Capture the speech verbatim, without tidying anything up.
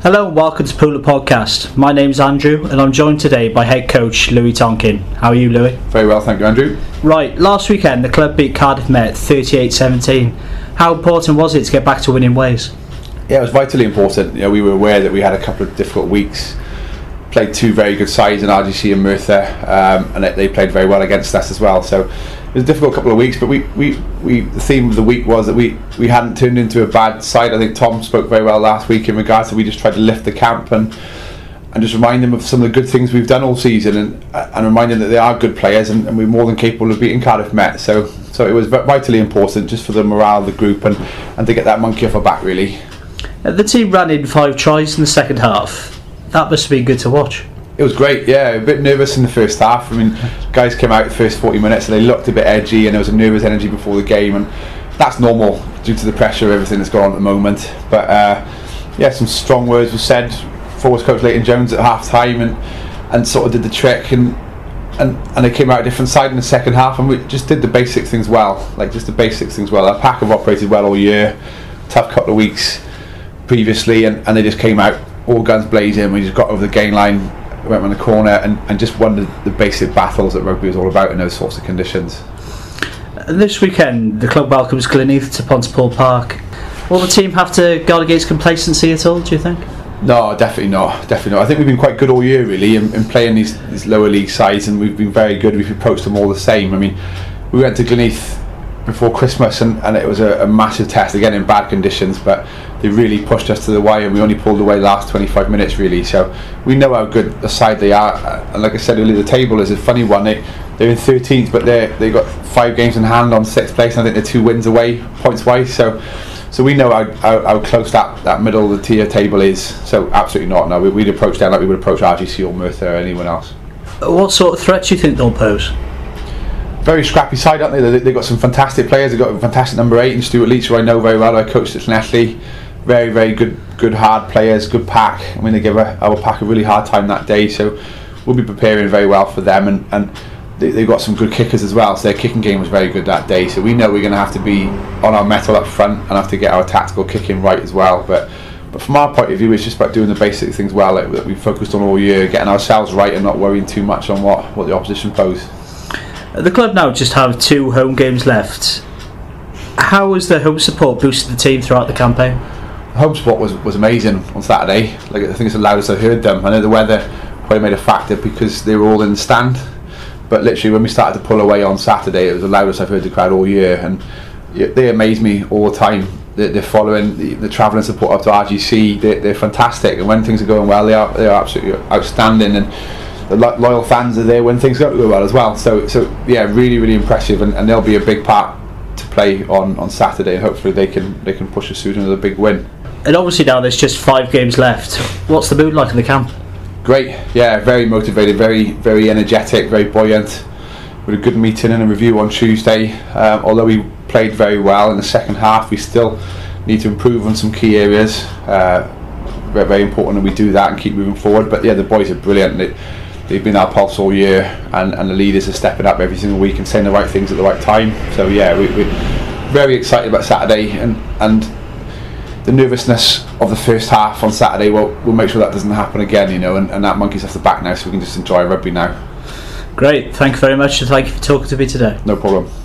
Hello and welcome to Pooler Podcast. My name's Andrew and I'm joined today by head coach Louis Tonkin. How are you, Louis? Very well, thank you, Andrew. Right, last weekend the club beat Cardiff Met thirty-eight seventeen. How important was it to get back to winning ways? Yeah, it was vitally important. You know, we were aware that we had a couple of difficult weeks. Played two very good sides in R G C and Merthyr, um, and they played very well against us as well. So it was a difficult couple of weeks, but we, we, we the theme of the week was that we, we hadn't turned into a bad side. I think Tom spoke very well last week in regards to we just tried to lift the camp and and just remind them of some of the good things we've done all season, and and remind them that they are good players and, and we're more than capable of beating Cardiff Met. So so it was vitally important just for the morale of the group and, and to get that monkey off our back, really. The team ran in five tries in the second half. That must have been good to watch. It was great, yeah. A bit nervous in the first half. I mean, guys came out the first forty minutes and they looked a bit edgy, and there was a nervous energy before the game, and that's normal due to the pressure of everything that's going on at the moment. But uh, yeah, some strong words were said. Forwards coach Leighton Jones at half time and, and sort of did the trick, and, and and they came out a different side in the second half, and we just did the basic things well. Like just the basic things well. Our pack have operated well all year. Tough couple of weeks previously, and, and they just came out all guns blazing. We just got over the gain line, went around the corner, and, and just won the, the basic battles that rugby is all about in those sorts of conditions. And this weekend, the club welcomes Glynneath to Pontypool Park. Will the team have to guard against complacency at all, do you think? No, definitely not. Definitely not. I think we've been quite good all year, really, in, in playing these, these lower league sides, and we've been very good. We've approached them all the same. I mean, we went to Glynneath before Christmas, and, and it was a, a massive test, again in bad conditions, but they really pushed us to the wire, and we only pulled away the last twenty-five minutes, really. So we know how good a side they are, and like I said earlier, the table is a funny one. They, they're in thirteenth, but they they got five games in hand on sixth place, and I think they're two wins away points wise. So so we know how, how, how close that, that middle of the tier table is. So absolutely not. No, we, we'd approach them like we would approach R G C or Merthyr or anyone else. What sort of threat do you think they'll pose? Very scrappy side, aren't they? They've got some fantastic players. They've got a fantastic number eight and Stuart Leach, who I know very well. I coached at Llanelli. Very, very good, good hard players, good pack. I mean, they gave our pack a really hard time that day, so we'll be preparing very well for them. And, and they, they've got some good kickers as well, so their kicking game was very good that day. So we know we're going to have to be on our mettle up front and have to get our tactical kicking right as well. But but from our point of view, it's just about doing the basic things well like, that we've focused on all year, getting ourselves right and not worrying too much on what, what the opposition pose. The club now just have two home games left. How has the home support boosted the team throughout the campaign? Home support was, was amazing on Saturday. Like I think it's the loudest I've heard them. I know the weather probably made a factor because they were all in the stand, but literally when we started to pull away on Saturday, it was the loudest I've heard the crowd all year, and they amaze me all the time. They're, they're following the, the travelling support up to R G C. They're, they're fantastic, and when things are going well, they are they are absolutely outstanding. And the lo- loyal fans are there when things don't go well as well. So so yeah, really really impressive, and, and they'll be a big part to play on, on Saturday, and hopefully they can they can push us through to another big win. And obviously now there's just five games left. What's the mood like in the camp? Great, yeah, very motivated, very very energetic, very buoyant. We had a good meeting and a review on Tuesday. Um, although we played very well in the second half, we still need to improve on some key areas. Uh, very, very important that we do that and keep moving forward. But yeah, the boys are brilliant. They, they've been our pulse all year, and, and the leaders are stepping up every single week and saying the right things at the right time. So yeah, we, we're very excited about Saturday, and and the nervousness of the first half on Saturday, well, we'll make sure that doesn't happen again, you know, and, and that monkey's off the back now, so we can just enjoy rugby now. Great, thank you very much, and thank you for talking to me today. No problem.